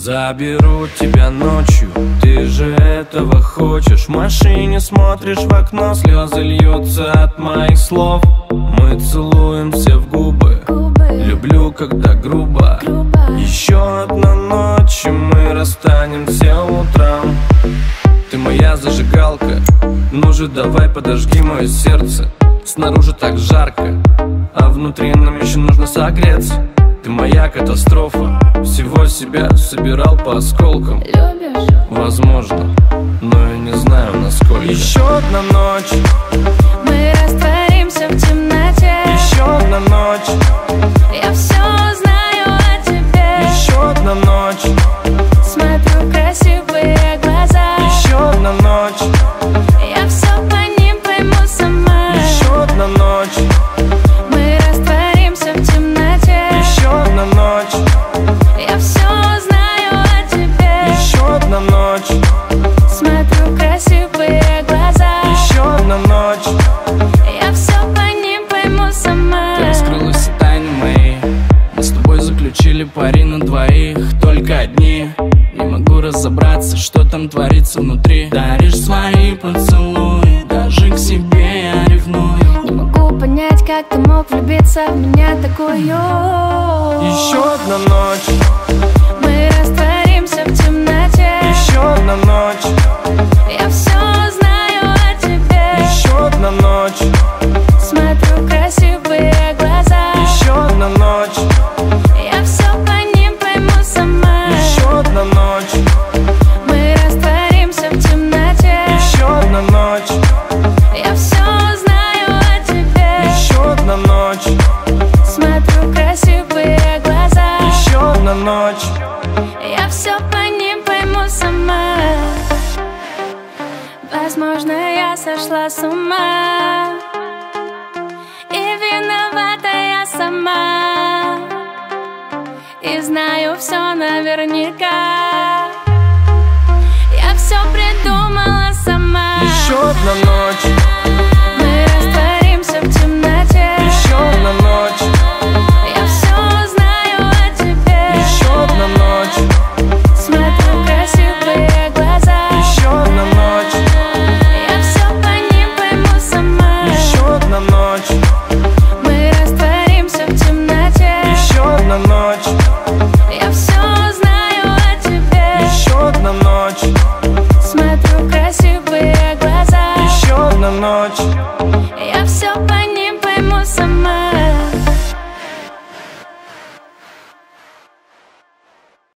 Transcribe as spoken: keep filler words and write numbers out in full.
Заберу тебя ночью, ты же этого хочешь. В машине смотришь в окно, слезы льются от моих слов. Мы целуемся в губы, люблю, когда грубо. Еще одна ночь, и мы расстанемся утром. Ты моя зажигалка, ну же давай подожги мое сердце. Снаружи так жарко, а внутри нам еще нужно согреться. Ты моя катастрофа, всего себя собирал по осколкам. Любишь? Возможно, но я не знаю насколько. Еще одна ночь, мы растворимся в темноте. еще одна ночь, я все знаю о тебе. еще одна ночь, смотрю красивые глаза. еще одна ночь, я все по ним пойму сама. еще одна ночь, мы растворимся в темноте. еще одна ночь, я все знаю о тебе. еще одна ночь, смотрю красивые глаза. еще одна ночь. я все по ним пойму сама. Ты раскрыла все тайны мои. Мы с тобой заключили пари на двоих, только одни. Не могу разобраться, что там творится внутри. Даришь свои поцелуи, даже к себе я ревную. Не могу понять, как ты мог влюбиться в меня такую. Еще одна ночь, мы растворимся в темноте. еще одна ночь, я все знаю о тебе. еще одна ночь, смотрю красивые глаза. еще одна ночь, я все по ним пойму сама. еще одна ночь, мы растворимся в темноте. еще одна ночь, я все знаю о тебе. еще одна ночь, смотрю красивые глаза. еще одна ночь. я все по ним пойму сама. Возможно, я сошла с ума, и виновата я сама, и знаю все наверняка. Я все придумала сама. Еще одна ночь, мы растворимся в темноте. еще одна ночь, я все знаю о тебе. еще одна ночь, смотрю красивые глаза. еще одна ночь, я все по ним пойму сама. еще одна ночь, мы растворимся в темноте. еще одна ночь, я все знаю о тебе. еще одна ночь, смотрю красивые глаза. еще одна ночь.